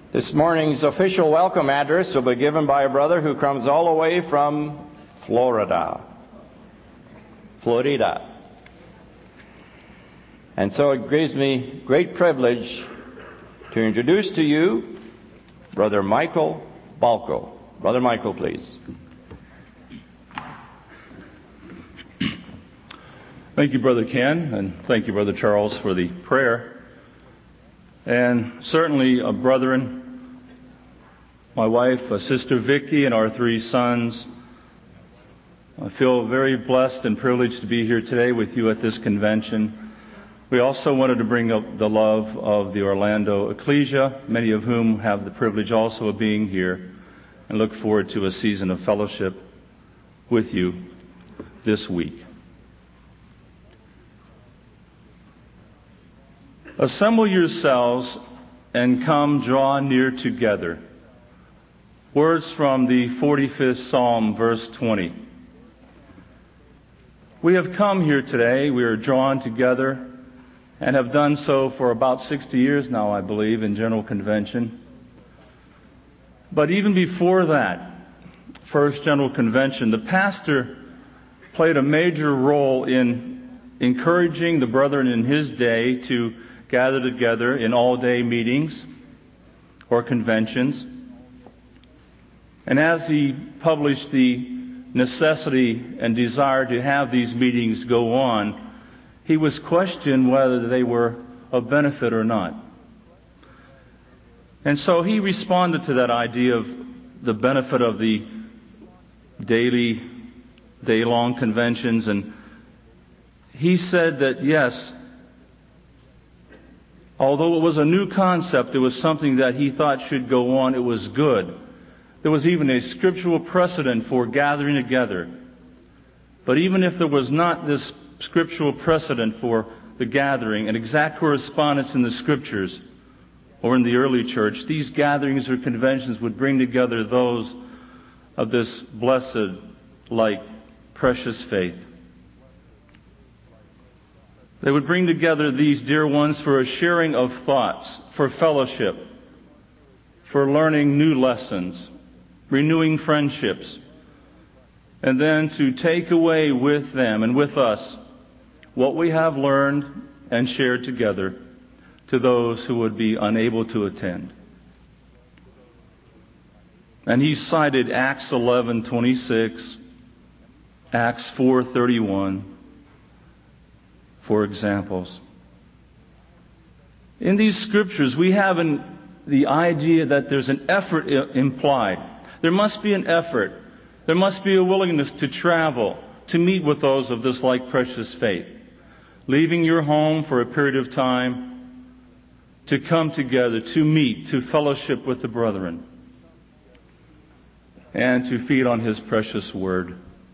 This morning's official welcome address will be given by a brother who comes all the way from Florida. And so it gives me great privilege to introduce to you Brother Michael Balko. Brother Michael, please. Thank you, Brother Ken, and thank you, Brother Charles, for the prayer. And certainly, brethren, my wife, Sister Vicky, and our 3 sons, I feel very blessed and privileged to be here today with you at this convention. We also wanted to bring up the love of the Orlando Ecclesia, many of whom have the privilege also of being here, and look forward to a season of fellowship with you this week. Assemble yourselves and come draw near together. Words from the 45th Psalm, verse 20. We have come here today, we are drawn together, and have done so for about 60 years now, I believe, in General Convention. But even before that, First General Convention, the pastor played a major role in encouraging the brethren in his day to gather together in all-day meetings or conventions. And as he published the necessity and desire to have these meetings go on, he was questioned whether they were of benefit or not. And so he responded to that idea of the benefit of the daily, day-long conventions, and he said that yes, although it was a new concept, it was something that he thought should go on, it was good. There was even a scriptural precedent for gathering together. But even if there was not this scriptural precedent for the gathering, an exact correspondence in the Scriptures or in the early church, these gatherings or conventions would bring together those of this blessed, like, precious faith. They would bring together these dear ones for a sharing of thoughts, for fellowship, for learning new lessons, renewing friendships, and then to take away with them and with us what we have learned and shared together to those who would be unable to attend. And he cited Acts 11:26, Acts 4:31, for examples. In these scriptures, we have the idea that there's an effort implied. There must be an effort. There must be a willingness to travel, to meet with those of this like precious faith. Leaving your home for a period of time, to come together, to meet, to fellowship with the brethren, and to feed on His precious Word.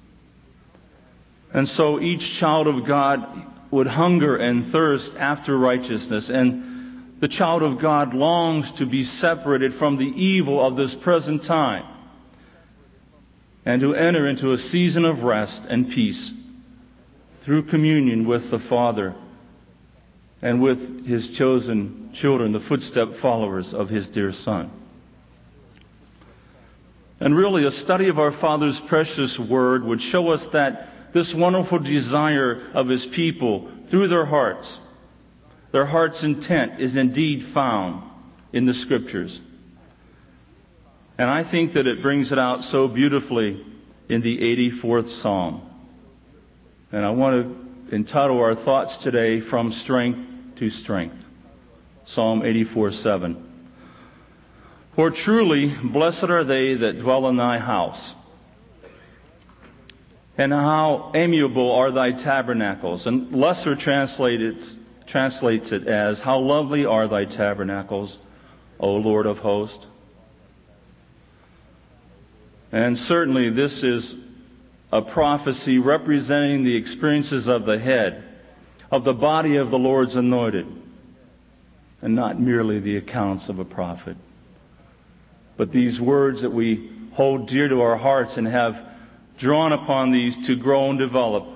And so each child of God would hunger and thirst after righteousness, and the child of God longs to be separated from the evil of this present time and to enter into a season of rest and peace through communion with the Father and with His chosen children, the footstep followers of His dear Son. And really, a study of our Father's precious Word would show us that this wonderful desire of His people through their heart's intent is indeed found in the Scriptures. And I think that it brings it out so beautifully in the 84th Psalm. And I want to entitle our thoughts today, From Strength to Strength. Psalm 84:7. For truly, blessed are they that dwell in thy house. And how amiable are thy tabernacles. And Lesser translates it as, how lovely are thy tabernacles, O Lord of hosts. And certainly this is a prophecy representing the experiences of the head, of the body of the Lord's anointed, and not merely the accounts of a prophet. But these words that we hold dear to our hearts and have drawn upon these to grow and develop,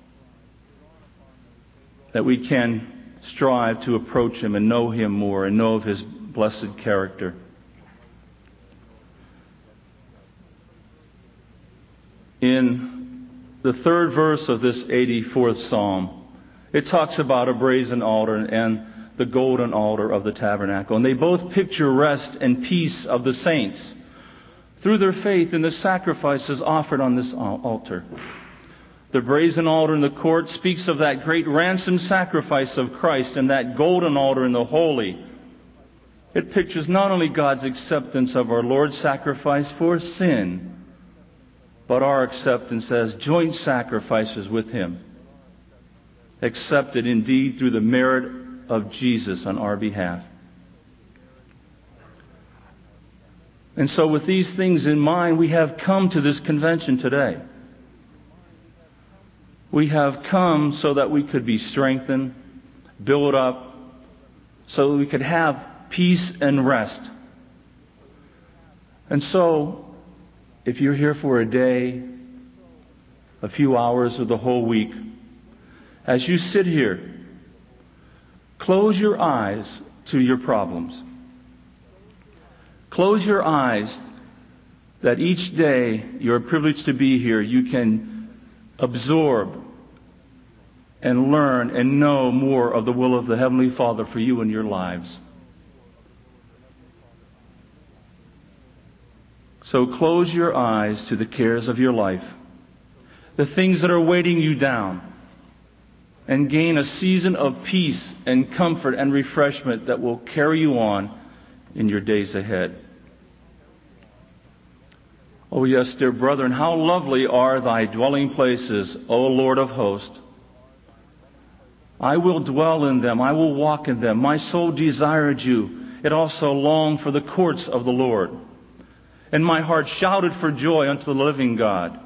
that we can strive to approach Him and know Him more and know of His blessed character. in the third verse of this 84th Psalm, it talks about a brazen altar and the golden altar of the tabernacle. And they both picture rest and peace of the saints through their faith in the sacrifices offered on this altar. The brazen altar in the court speaks of that great ransom sacrifice of Christ, and that golden altar in the holy, it pictures not only God's acceptance of our Lord's sacrifice for sin, but our acceptance as joint sacrifices with Him, accepted indeed through the merit of Jesus on our behalf. And so with these things in mind, we have come to this convention today. We have come so that we could be strengthened, built up, so that we could have peace and rest. And so, if you're here for a day, a few hours, or the whole week, as you sit here, close your eyes to your problems. Close your eyes that each day you're privileged to be here, you can absorb and learn and know more of the will of the Heavenly Father for you in your lives. So close your eyes to the cares of your life, the things that are weighting you down, and gain a season of peace and comfort and refreshment that will carry you on in your days ahead. Oh yes, dear brethren, how lovely are thy dwelling places, O Lord of hosts. I will dwell in them, I will walk in them. My soul desired you. It also longed for the courts of the Lord. And my heart shouted for joy unto the living God.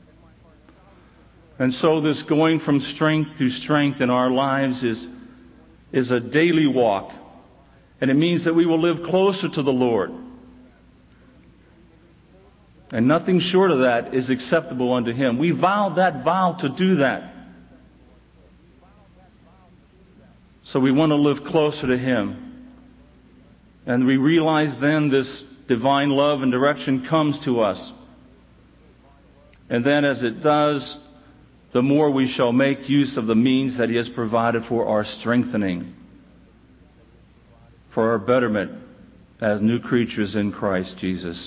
And so this going from strength to strength in our lives is a daily walk. And it means that we will live closer to the Lord. And nothing short of that is acceptable unto Him. We vowed that vow to do that. So we want to live closer to Him. And we realize then this divine love and direction comes to us. And then as it does, the more we shall make use of the means that He has provided for our strengthening, for our betterment as new creatures in Christ Jesus.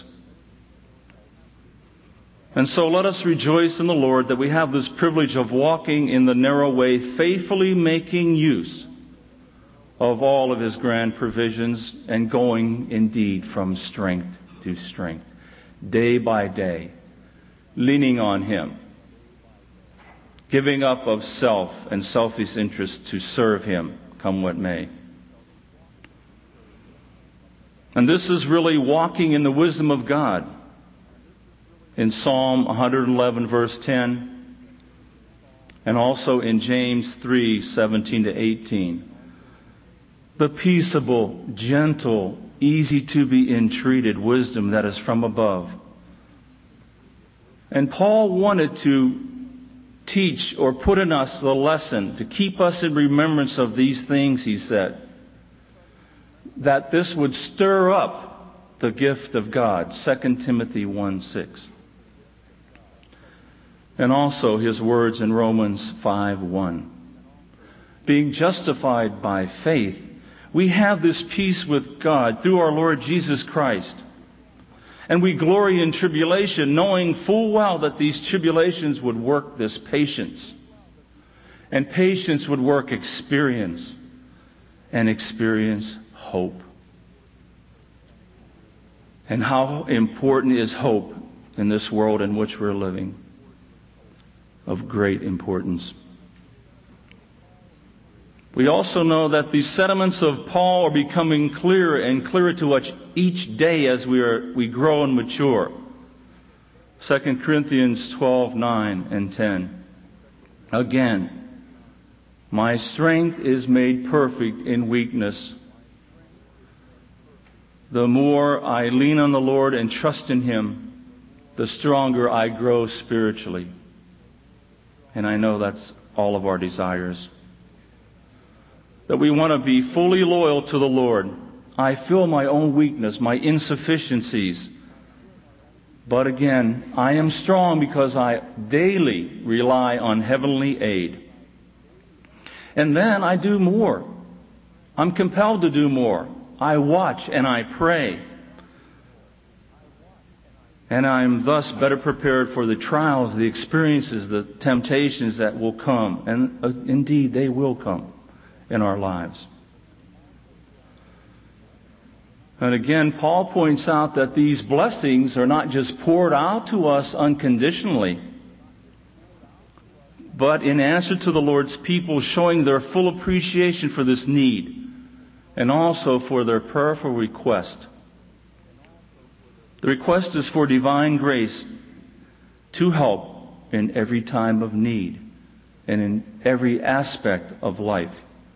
And so let us rejoice in the Lord that we have this privilege of walking in the narrow way, faithfully making use of all of His grand provisions and going indeed from strength to strength, day by day, leaning on Him, giving up of self and selfish interest to serve Him, come what may. And this is really walking in the wisdom of God. In Psalm 111, verse 10, and also in James 3, 17 to 18. The peaceable, gentle, easy to be entreated wisdom that is from above. And Paul wanted to teach or put in us the lesson to keep us in remembrance of these things, he said, that this would stir up the gift of God, 2 Timothy 1:6. And also his words in Romans 5:1. Being justified by faith, we have this peace with God through our Lord Jesus Christ. And we glory in tribulation, knowing full well that these tribulations would work this patience. And patience would work experience. And experience hope. And how important is hope in this world in which we're living? Of great importance. We also know that the sentiments of Paul are becoming clearer and clearer to us each day as we grow and mature. 2 Corinthians 12:9 and 10. Again, my strength is made perfect in weakness. The more I lean on the Lord and trust in Him, the stronger I grow spiritually. And I know that's all of our desires. That we want to be fully loyal to the Lord. I feel my own weakness, my insufficiencies. But again, I am strong because I daily rely on heavenly aid. And then I do more. I'm compelled to do more. I watch and I pray. And I'm thus better prepared for the trials, the experiences, the temptations that will come. And indeed, they will come in our lives. And again, Paul points out that these blessings are not just poured out to us unconditionally, but in answer to the Lord's people showing their full appreciation for this need and also for their prayerful request. The request is for divine grace to help in every time of need and in every aspect of life.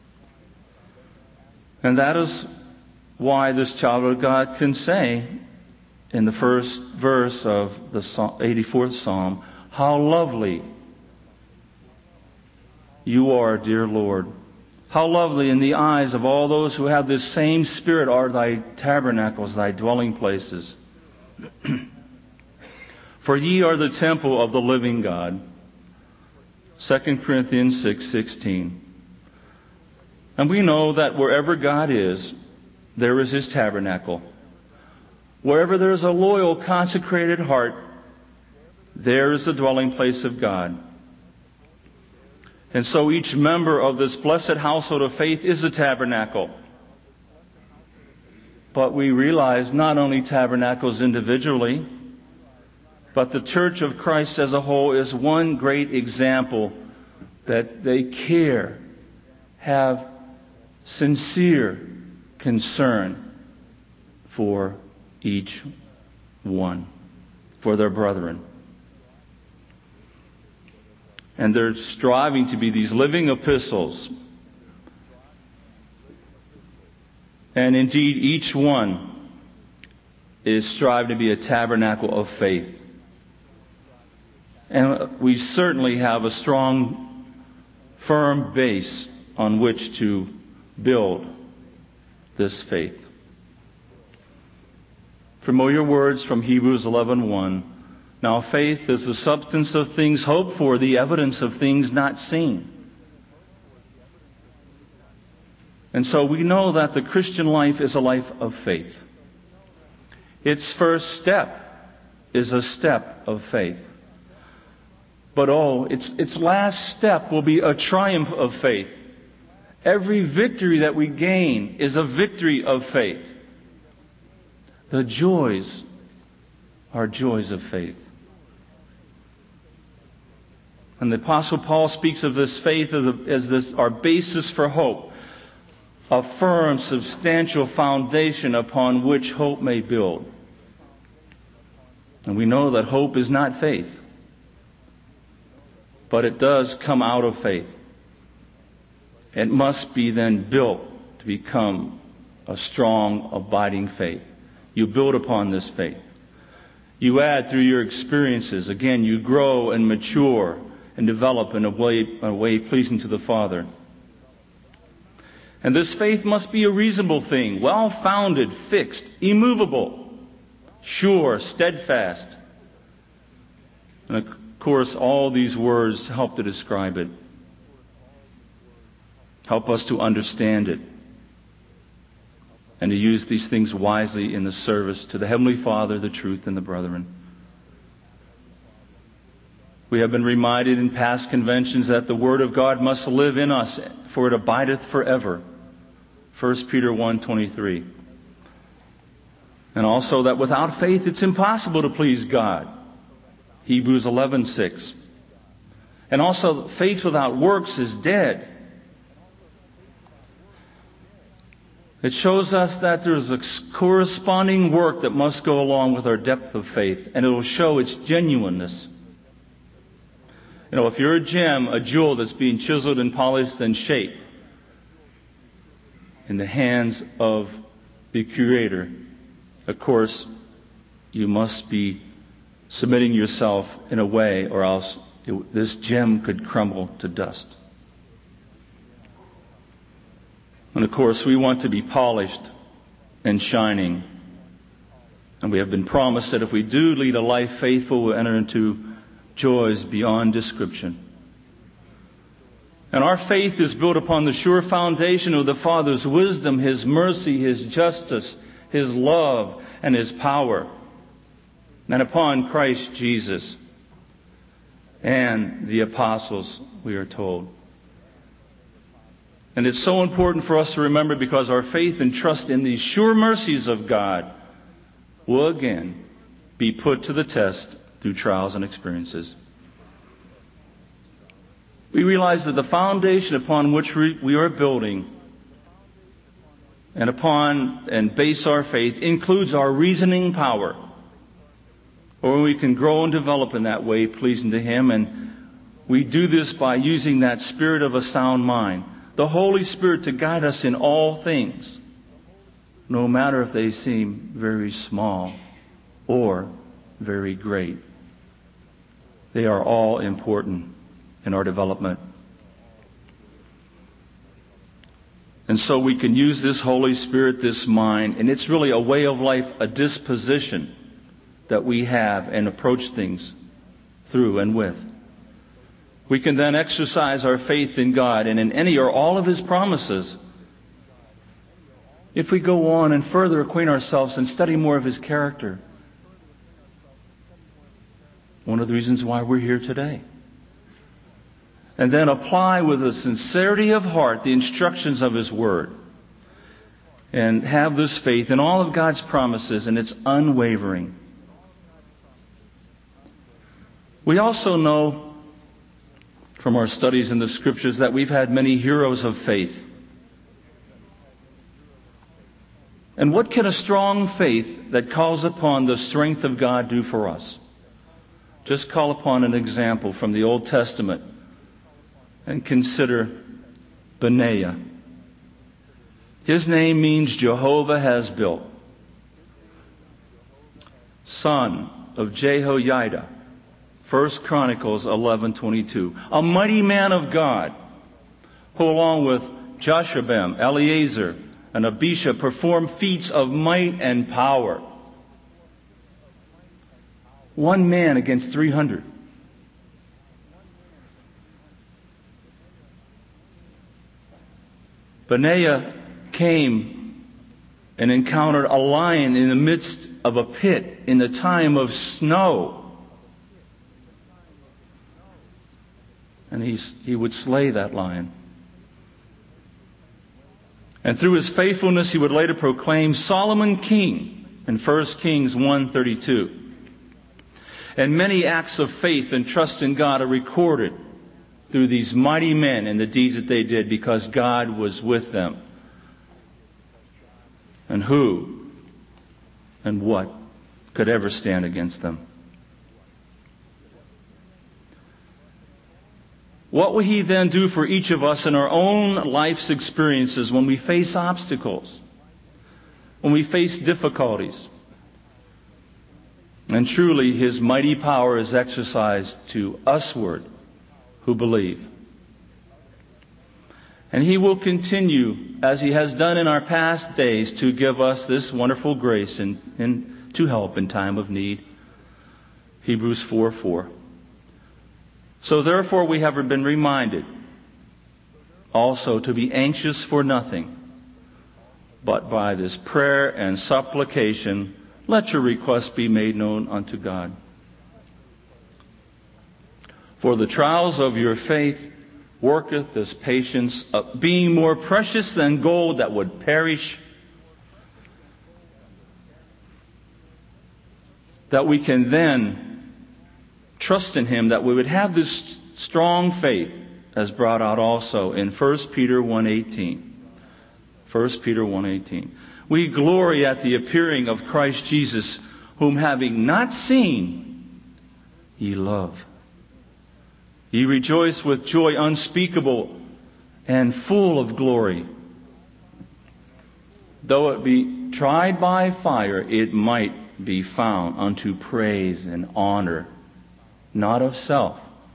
And that is why this child of God can say in the first verse of the 84th Psalm, "How lovely you are, dear Lord. How lovely in the eyes of all those who have this same Spirit are thy tabernacles, thy dwelling places. For ye are the temple of the living God." 2 Corinthians 6:16. And we know that wherever God is, there is His tabernacle. Wherever there is a loyal, consecrated heart, there is the dwelling place of God. And so each member of this blessed household of faith is a tabernacle. But we realize not only tabernacles individually, but the Church of Christ as a whole is one great example that they care, have sincere concern for each one, for their brethren. And they're striving to be these living epistles. And indeed, each one is striving to be a tabernacle of faith. And we certainly have a strong, firm base on which to build this faith. Familiar words from Hebrews 11:1. Now faith is the substance of things hoped for, the evidence of things not seen. And so we know that the Christian life is a life of faith. Its first step is a step of faith. But its last step will be a triumph of faith. Every victory that we gain is a victory of faith. The joys are joys of faith. And the Apostle Paul speaks of this faith as our basis for hope, a firm, substantial foundation upon which hope may build. And we know that hope is not faith, but it does come out of faith. It must be then built to become a strong, abiding faith. You build upon this faith. You add through your experiences. Again, you grow and mature and develop in a way pleasing to the Father. And this faith must be a reasonable thing, well-founded, fixed, immovable, sure, steadfast. And of course, all these words help to describe it. Help us to understand it. And to use these things wisely in the service to the Heavenly Father, the truth, and the brethren. We have been reminded in past conventions that the Word of God must live in us, for it abideth forever. 1 Peter 1:23. And also that without faith it's impossible to please God. Hebrews 11:6. And also faith without works is dead. It shows us that there's a corresponding work that must go along with our depth of faith, and it will show its genuineness. You know, if you're a gem, a jewel that's being chiseled and polished and shaped in the hands of the Creator, of course, you must be submitting yourself in a way, or else this gem could crumble to dust. And of course, we want to be polished and shining. And we have been promised that if we do lead a life faithful, we'll enter into joys beyond description. And our faith is built upon the sure foundation of the Father's wisdom, His mercy, His justice, His love, and His power. And upon Christ Jesus and the apostles, we are told. And it's so important for us to remember, because our faith and trust in these sure mercies of God will again be put to the test through trials and experiences. We realize that the foundation upon which we are building and base our faith includes our reasoning power, or we can grow and develop in that way, pleasing to Him. And we do this by using that spirit of a sound mind, the Holy Spirit, to guide us in all things, no matter if they seem very small or very great. They are all important in our development. And so we can use this Holy Spirit, this mind, and it's really a way of life, a disposition that we have and approach things through and with. We can then exercise our faith in God and in any or all of His promises if we go on and further acquaint ourselves and study more of His character. One of the reasons why we're here today. And then apply with a sincerity of heart the instructions of His Word. And have this faith in all of God's promises, and it's unwavering. We also know from our studies in the Scriptures that we've had many heroes of faith. And what can a strong faith that calls upon the strength of God do for us? Just call upon an example from the Old Testament and consider Benaiah. His name means Jehovah has built. Son of Jehoiada. 1 Chronicles 11:22. A mighty man of God, who along with Joshabim, Eleazar, and Abisha performed feats of might and power. One man against 300. Benaiah came and encountered a lion in the midst of a pit in the time of snow. And he would slay that lion. And through his faithfulness, he would later proclaim Solomon king in 1 Kings 1:32. And many acts of faith and trust in God are recorded through these mighty men and the deeds that they did, because God was with them. And who and what could ever stand against them? What will He then do for each of us in our own life's experiences when we face obstacles, when we face difficulties? And truly, His mighty power is exercised to usward who believe. And He will continue, as He has done in our past days, to give us this wonderful grace and to help in time of need. Hebrews 4:4. So therefore we have been reminded also to be anxious for nothing, but by this prayer and supplication let your requests be made known unto God. For the trials of your faith worketh this patience, being more precious than gold that would perish, that we can then trust in Him, that we would have this strong faith, as brought out also in 1 Peter 1:18. 1 Peter 1:18. We glory at the appearing of Christ Jesus, whom having not seen, ye love. Ye rejoice with joy unspeakable and full of glory. Though it be tried by fire, it might be found unto praise and honor, not of self,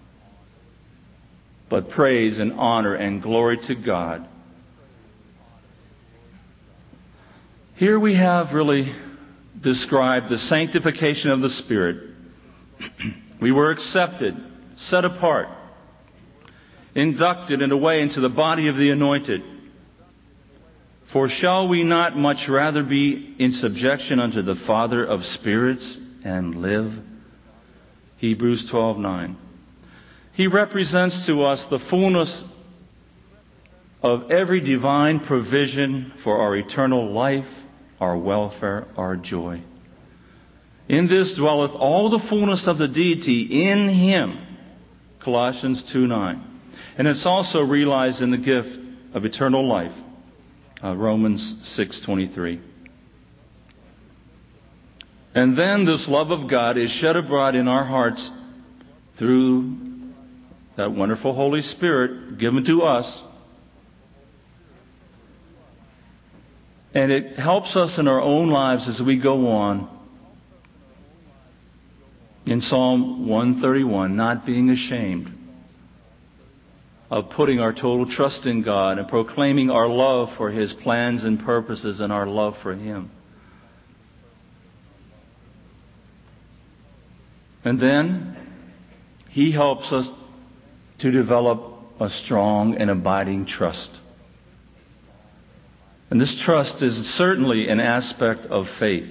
but praise and honor and glory to God. Here we have really describe the sanctification of the Spirit. We were accepted, set apart, inducted in a way into the body of the anointed. For shall we not much rather be in subjection unto the Father of spirits and live? Hebrews 12:9. He represents to us the fullness of every divine provision for our eternal life, our welfare, our joy. In this dwelleth all the fullness of the deity in Him. Colossians 2:9. And it's also realized in the gift of eternal life. Romans 6:23. And then this love of God is shed abroad in our hearts through that wonderful Holy Spirit given to us. And it helps us in our own lives as we go on. In Psalm 131, not being ashamed of putting our total trust in God and proclaiming our love for His plans and purposes and our love for Him. And then He helps us to develop a strong and abiding trust. And this trust is certainly an aspect of faith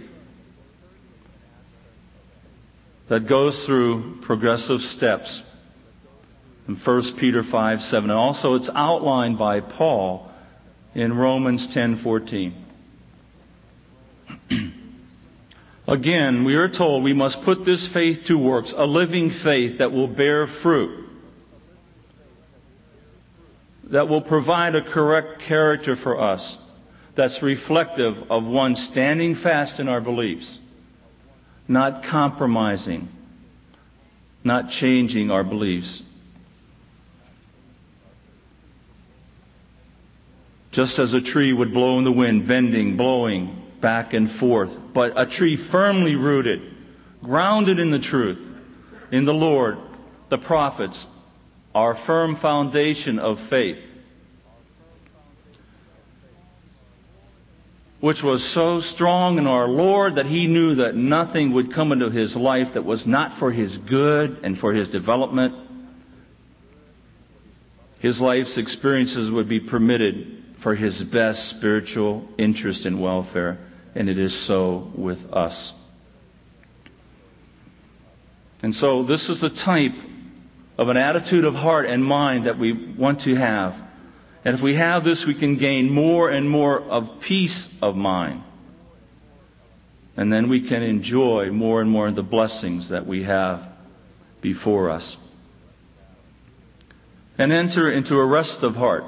that goes through progressive steps. In 1 Peter 5:7, and also it's outlined by Paul in Romans 10:14. Again, we are told we must put this faith to works, a living faith that will bear fruit, that will provide a correct character for us, that's reflective of one standing fast in our beliefs, not compromising, not changing our beliefs. Just as a tree would blow in the wind, bending, blowing back and forth, but a tree firmly rooted, grounded in the truth, in the Lord, the prophets, our firm foundation of faith, which was so strong in our Lord that He knew that nothing would come into His life that was not for His good and for His development. His life's experiences would be permitted for His best spiritual interest and welfare, and it is so with us. And so this is the type of an attitude of heart and mind that we want to have. And if we have this, we can gain more and more of peace of mind. And then we can enjoy more and more of the blessings that we have before us. And enter into a rest of heart.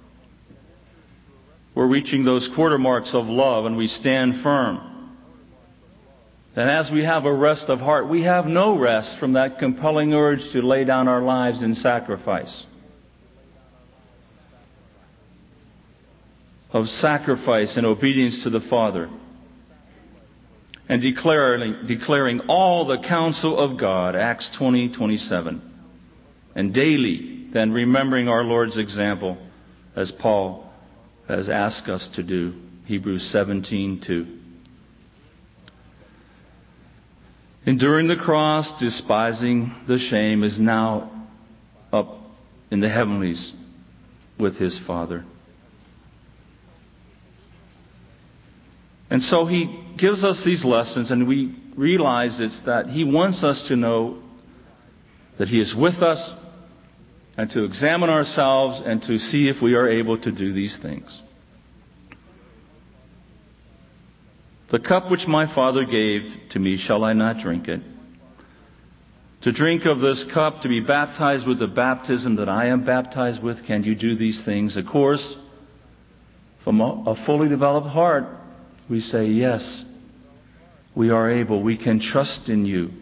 We're reaching those quarter marks of love and we stand firm. And as we have a rest of heart, we have no rest from that compelling urge to lay down our lives in sacrifice. Of sacrifice and obedience to the Father. And declaring all the counsel of God, Acts 20:27. And daily, then remembering our Lord's example, as Paul has asked us to do, Hebrews 17:2. Enduring the cross, despising the shame, is now up in the heavenlies with His Father. And so He gives us these lessons, and we realize it's that He wants us to know that He is with us, and to examine ourselves and to see if we are able to do these things. The cup which my Father gave to me, shall I not drink it? To drink of this cup, to be baptized with the baptism that I am baptized with, can you do these things? Of course, from a fully developed heart, we say, yes, we are able. We can trust in you.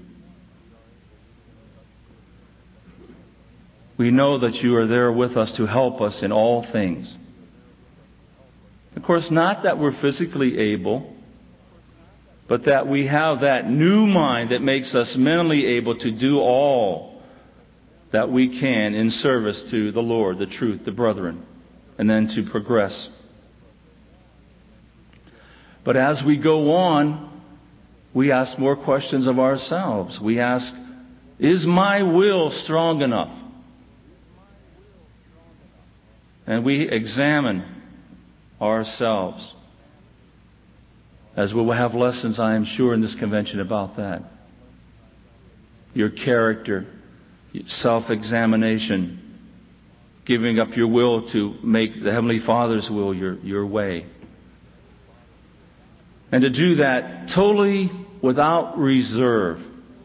We know that you are there with us to help us in all things. Of course, not that we're physically able, but that we have that new mind that makes us mentally able to do all that we can in service to the Lord, the truth, the brethren, and then to progress. But as we go on, we ask more questions of ourselves. We ask, is my will strong enough? And we examine ourselves. As we will have lessons, I am sure, in this convention about that. Your character, self-examination, giving up your will to make the Heavenly Father's will your way. And to do that totally without reserve.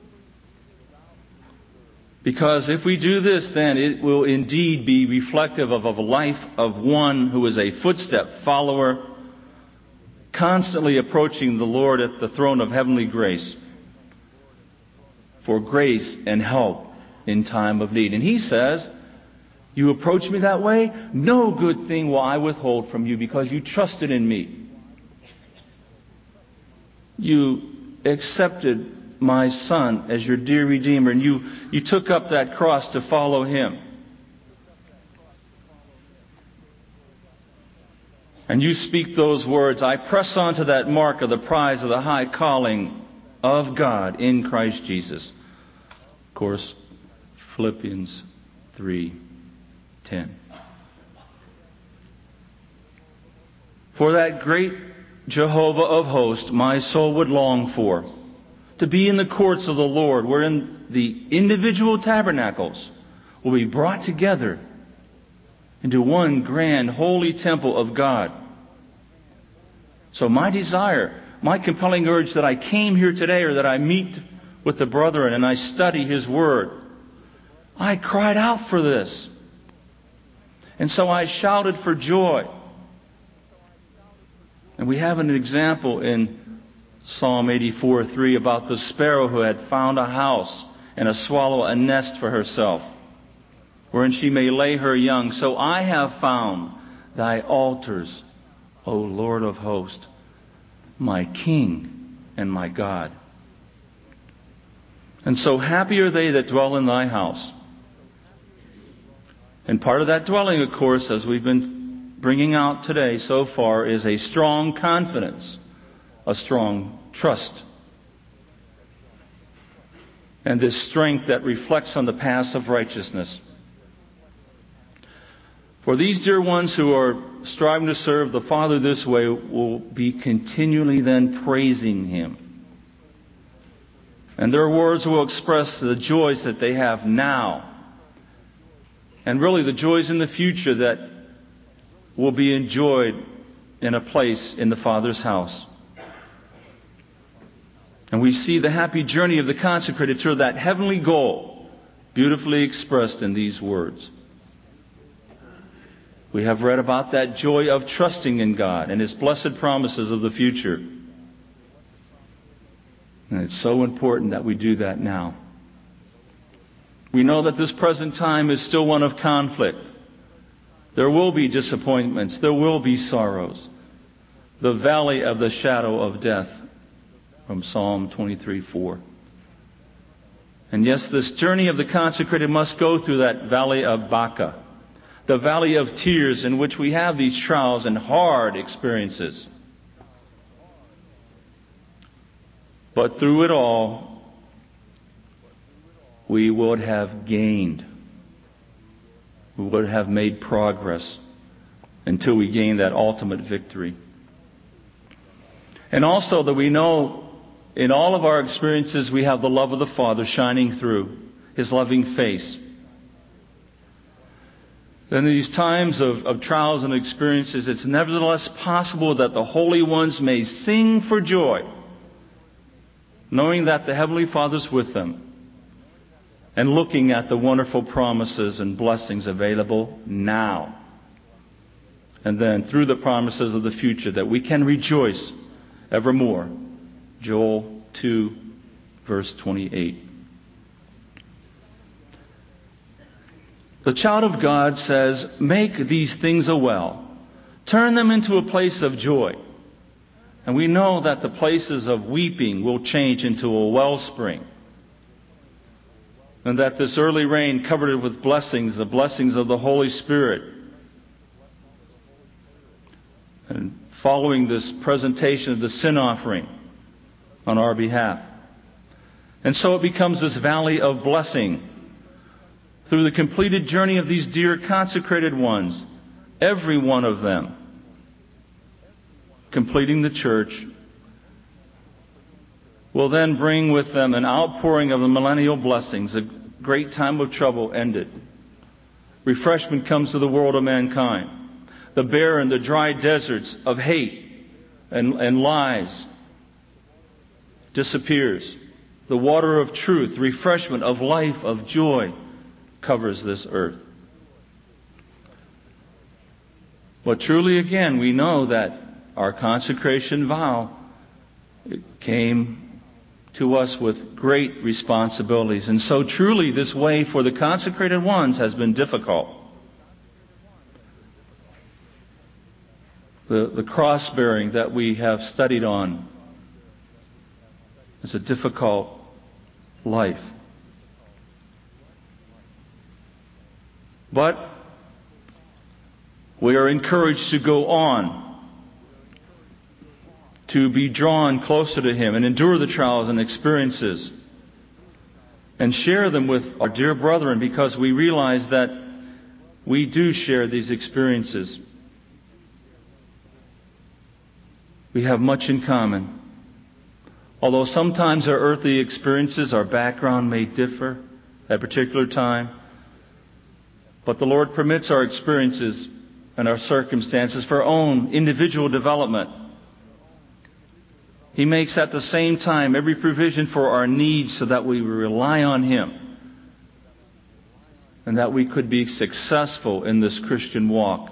Because if we do this, then it will indeed be reflective of a life of one who is a footstep follower, constantly approaching the Lord at the throne of heavenly grace for grace and help in time of need. And He says, you approach me that way, no good thing will I withhold from you because you trusted in me. You accepted my Son as your dear Redeemer, and you took up that cross to follow Him. And you speak those words, I press on to that mark of the prize of the high calling of God in Christ Jesus. Of course, Philippians 3:10. For that great Jehovah of hosts my soul would long for, to be in the courts of the Lord, wherein the individual tabernacles will be brought together into one grand holy temple of God. So my desire, my compelling urge that I came here today, or that I meet with the brethren and I study His Word, I cried out for this. And so I shouted for joy. And we have an example in Psalm 84:3 about the sparrow who had found a house and a swallow a nest for herself, wherein she may lay her young. So I have found thy altars, O Lord of hosts, my King and my God. And so happy are they that dwell in thy house. And part of that dwelling, of course, as we've been bringing out today so far, is a strong confidence, a strong trust. And this strength that reflects on the paths of righteousness. For these dear ones who are striving to serve the Father this way will be continually then praising Him. And their words will express the joys that they have now. And really the joys in the future that will be enjoyed in a place in the Father's house. And we see the happy journey of the consecrated to that heavenly goal beautifully expressed in these words. We have read about that joy of trusting in God and His blessed promises of the future. And it's so important that we do that now. We know that this present time is still one of conflict. There will be disappointments. There will be sorrows. The valley of the shadow of death, from Psalm 23:4. And yes, this journey of the consecrated must go through that valley of Baca, the valley of tears, in which we have these trials and hard experiences. But through it all, we would have gained. We would have made progress until we gain that ultimate victory. And also that we know in all of our experiences we have the love of the Father shining through, His loving face. In these times of trials and experiences, it's nevertheless possible that the holy ones may sing for joy, knowing that the Heavenly Father's with them, and looking at the wonderful promises and blessings available now. And then through the promises of the future, that we can rejoice evermore. Joel 2, verse 28. The child of God says, make these things a well. Turn them into a place of joy. And we know that the places of weeping will change into a wellspring. And that this early rain covered it with blessings, the blessings of the Holy Spirit. And following this presentation of the sin offering, on our behalf. And so it becomes this valley of blessing. Through the completed journey of these dear consecrated ones, every one of them, completing the church, will then bring with them an outpouring of the millennial blessings. A great time of trouble ended. Refreshment comes to the world of mankind. The barren, the dry deserts of hate and lies disappears. The water of truth, refreshment of life, of joy, covers this earth. But truly, again, we know that our consecration vow came to us with great responsibilities. And so truly, this way for the consecrated ones has been difficult. The cross-bearing that we have studied on is a difficult life. But we are encouraged to go on, to be drawn closer to Him and endure the trials and experiences and share them with our dear brethren, because we realize that we do share these experiences. We have much in common. Although sometimes our earthly experiences, our background may differ at a particular time, but the Lord permits our experiences and our circumstances for our own individual development. He makes at the same time every provision for our needs so that we rely on Him and that we could be successful in this Christian walk.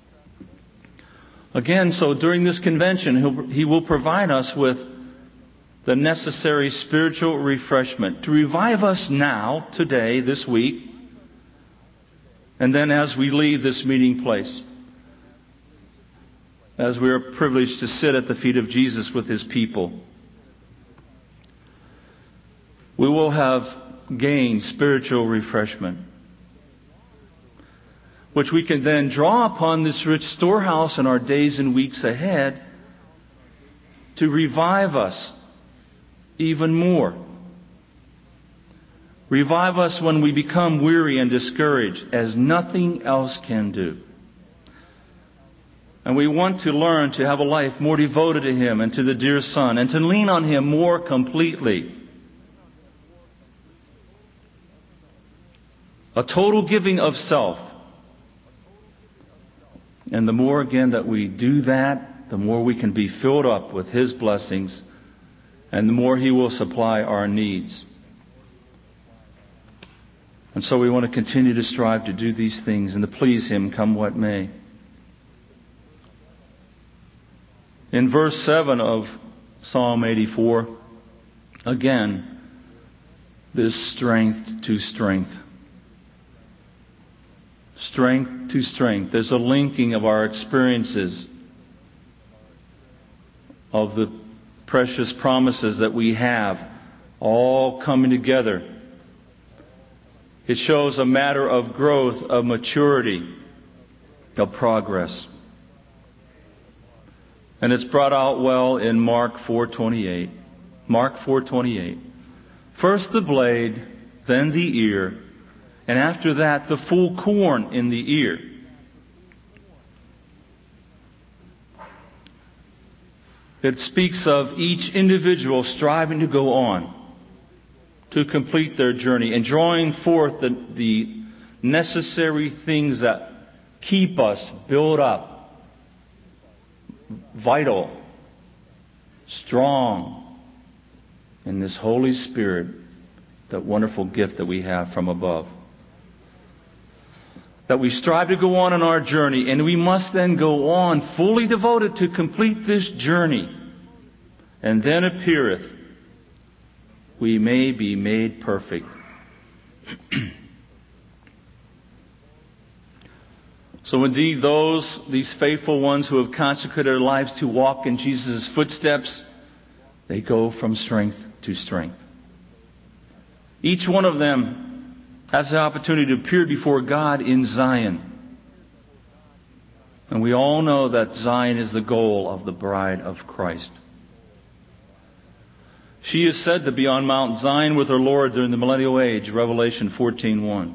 Again, so during this convention, He will provide us with the necessary spiritual refreshment to revive us now, today, this week, and then as we leave this meeting place, as we are privileged to sit at the feet of Jesus with His people. We will have gained spiritual refreshment, which we can then draw upon this rich storehouse in our days and weeks ahead to revive us even more. Revive us when we become weary and discouraged, as nothing else can do. And we want to learn to have a life more devoted to Him and to the dear Son, and to lean on Him more completely. A total giving of self. And the more, again, that we do that, the more we can be filled up with His blessings, and the more He will supply our needs. And so we want to continue to strive to do these things and to please Him come what may. In verse 7 of Psalm 84, again, this strength to strength. Strength to strength. There's a linking of our experiences, of the precious promises that we have, all coming together. It shows a matter of growth, of maturity, of progress. And it's brought out well in Mark 4:28. Mark 4:28. First the blade, then the ear, and after that the full corn in the ear. It speaks of each individual striving to go on, to complete their journey, and drawing forth the necessary things that keep us built up, vital, strong in this Holy Spirit, that wonderful gift that we have from above. That we strive to go on in our journey, and we must then go on fully devoted to complete this journey. And then appeareth, we may be made perfect. So indeed, these faithful ones who have consecrated their lives to walk in Jesus' footsteps, they go from strength to strength. Each one of them has the opportunity to appear before God in Zion. And we all know that Zion is the goal of the bride of Christ. She is said to be on Mount Zion with her Lord during the millennial age, Revelation 14:1.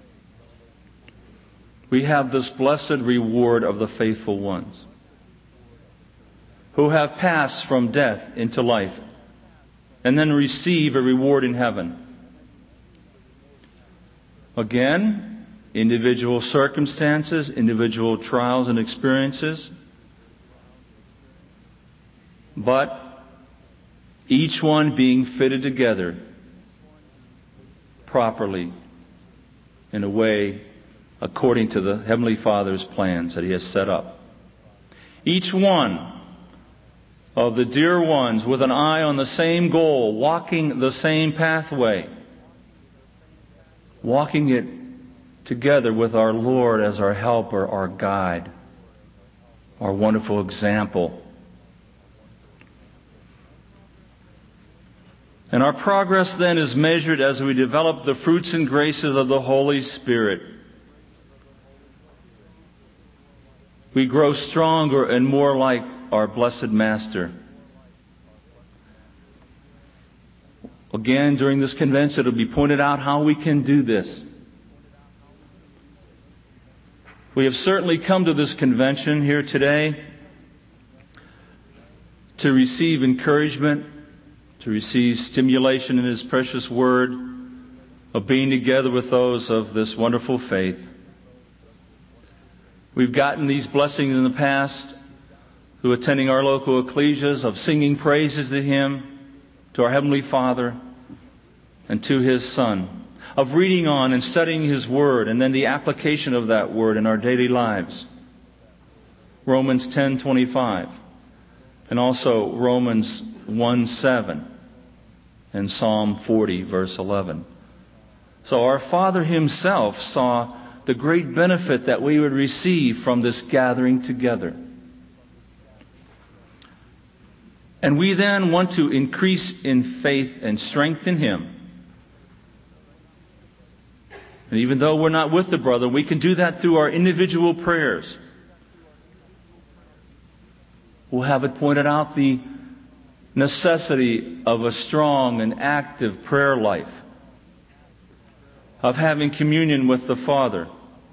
We have this blessed reward of the faithful ones who have passed from death into life and then receive a reward in heaven. Again, individual circumstances, individual trials and experiences, but each one being fitted together properly in a way according to the Heavenly Father's plans that He has set up. Each one of the dear ones with an eye on the same goal, walking the same pathway, walking it together with our Lord as our helper, our guide, our wonderful example. And our progress then is measured as we develop the fruits and graces of the Holy Spirit. We grow stronger and more like our blessed Master. Again, during this convention, it will be pointed out how we can do this. We have certainly come to this convention here today to receive encouragement, to receive stimulation in His precious Word, of being together with those of this wonderful faith. We've gotten these blessings in the past through attending our local ecclesias, of singing praises to Him, to our Heavenly Father, and to His Son, of reading on and studying His Word, and then the application of that Word in our daily lives. Romans 10:25, and also Romans 1:7, and Psalm 40, verse 11. So our Father Himself saw the great benefit that we would receive from this gathering together. And we then want to increase in faith and strength in Him. And even though we're not with the brother, we can do that through our individual prayers. We'll have it pointed out the necessity of a strong and active prayer life, of having communion with the Father,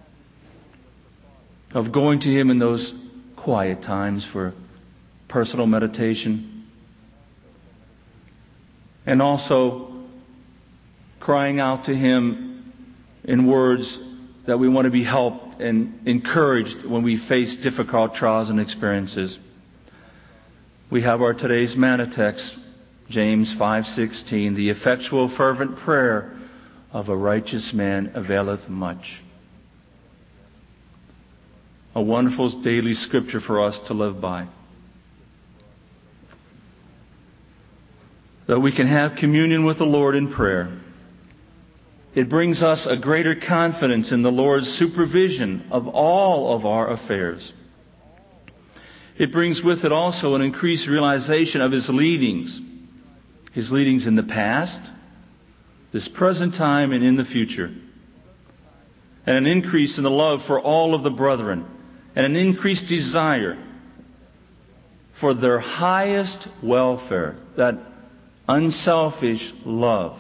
of going to Him in those quiet times for personal meditation, and also crying out to Him in words that we want to be helped and encouraged when we face difficult trials and experiences. We have our today's manna text, James 5:16, the effectual fervent prayer of a righteous man availeth much. A wonderful daily scripture for us to live by. That we can have communion with the Lord in prayer. It brings us a greater confidence in the Lord's supervision of all of our affairs. It brings with it also an increased realization of His leadings. His leadings in the past, this present time, and in the future. And an increase in the love for all of the brethren. And an increased desire for their highest welfare. That unselfish love.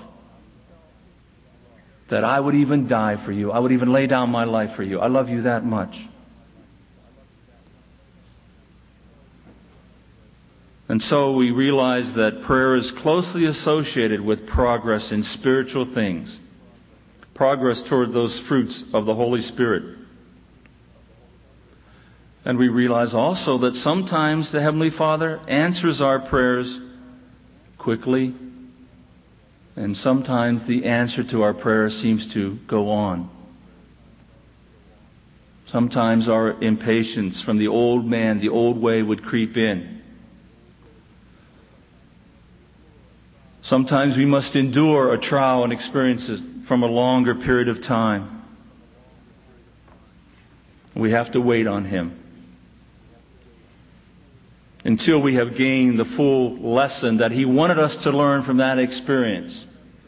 That I would even die for you. I would even lay down my life for you. I love you that much. And so we realize that prayer is closely associated with progress in spiritual things. Progress toward those fruits of the Holy Spirit. And we realize also that sometimes the Heavenly Father answers our prayers quickly, and sometimes the answer to our prayer seems to go on. Sometimes our impatience from the old man, the old way, would creep in. Sometimes we must endure a trial and experiences from a longer period of time. We have to wait on Him until we have gained the full lesson that He wanted us to learn from that experience.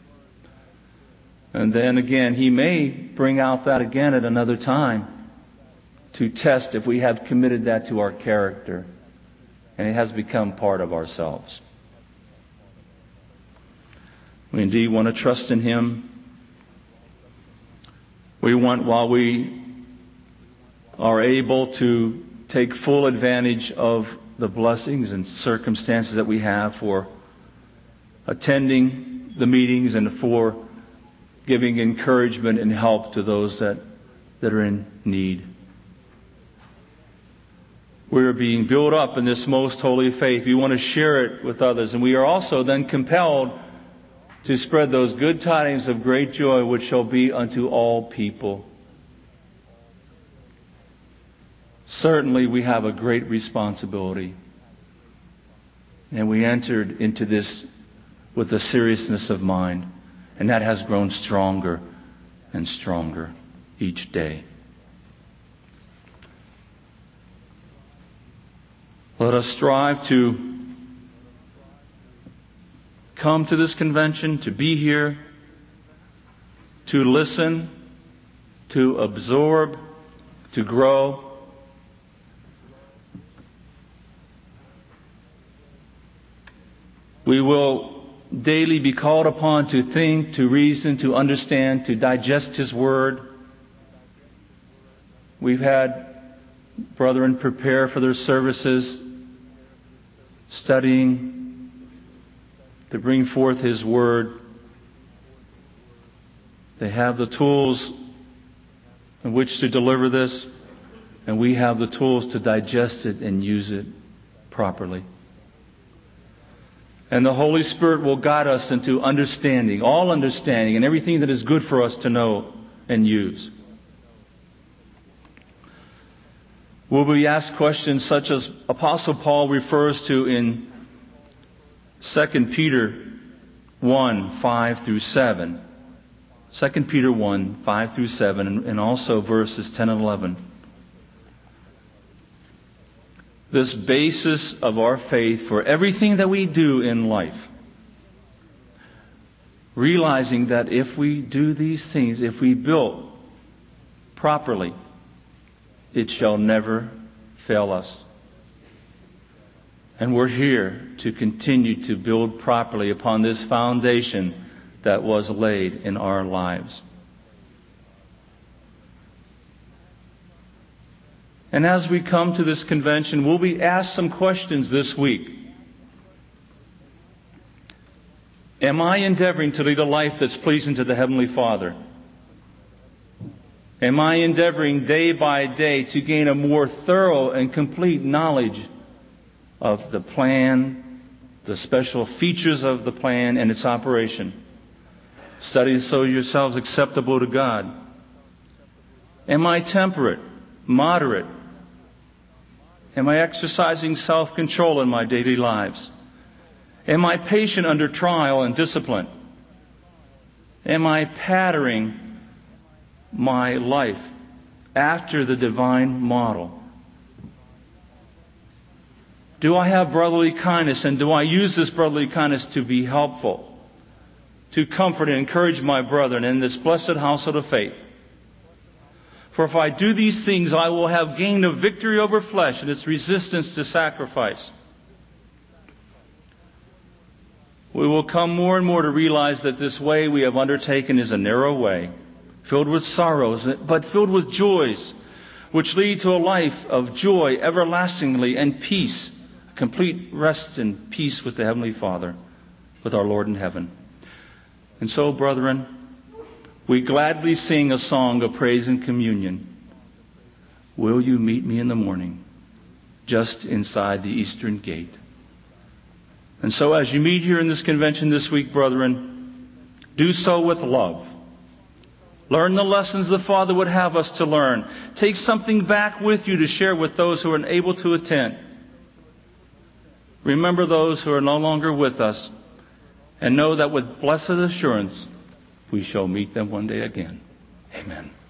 And then again, He may bring out that again at another time to test if we have committed that to our character and it has become part of ourselves. We indeed want to trust in Him. We want, while we are able to take full advantage of the blessings and circumstances that we have for attending the meetings and for giving encouragement and help to those that are in need. We are being built up in this most holy faith. We want to share it with others. And we are also then compelled to spread those good tidings of great joy which shall be unto all people. Certainly we have a great responsibility. And we entered into this with a seriousness of mind. And that has grown stronger and stronger each day. Let us strive to come to this convention, to be here, to listen, to absorb, to grow. We will daily be called upon to think, to reason, to understand, to digest His Word. We've had brethren prepare for their services, studying to bring forth His Word. They have the tools in which to deliver this, and we have the tools to digest it and use it properly. And the Holy Spirit will guide us into understanding, all understanding, and everything that is good for us to know and use. Will we ask questions such as Apostle Paul refers to in 2 Peter 1, 5 through 7. 2 Peter 1, 5 through 7, and also verses 10 and 11. This basis of our faith for everything that we do in life. Realizing that if we do these things, if we build properly, it shall never fail us. And we're here to continue to build properly upon this foundation that was laid in our lives. And as we come to this convention, we'll be asked some questions this week. Am I endeavoring to lead a life that's pleasing to the Heavenly Father? Am I endeavoring day by day to gain a more thorough and complete knowledge of the plan, the special features of the plan and its operation? Study so yourselves acceptable to God. Am I temperate, moderate? Am I exercising self-control in my daily lives? Am I patient under trial and discipline? Am I patterning my life after the divine model? Do I have brotherly kindness, and do I use this brotherly kindness to be helpful, to comfort and encourage my brethren in this blessed household of faith? For if I do these things, I will have gained a victory over flesh and its resistance to sacrifice. We will come more and more to realize that this way we have undertaken is a narrow way, filled with sorrows, but filled with joys, which lead to a life of joy everlastingly and peace, complete rest and peace with the Heavenly Father, with our Lord in heaven. And so, brethren, we gladly sing a song of praise and communion. Will you meet me in the morning, just inside the eastern gate? And so as you meet here in this convention this week, brethren, do so with love. Learn the lessons the Father would have us to learn. Take something back with you to share with those who are unable to attend. Remember those who are no longer with us, and know that with blessed assurance we shall meet them one day again. Amen.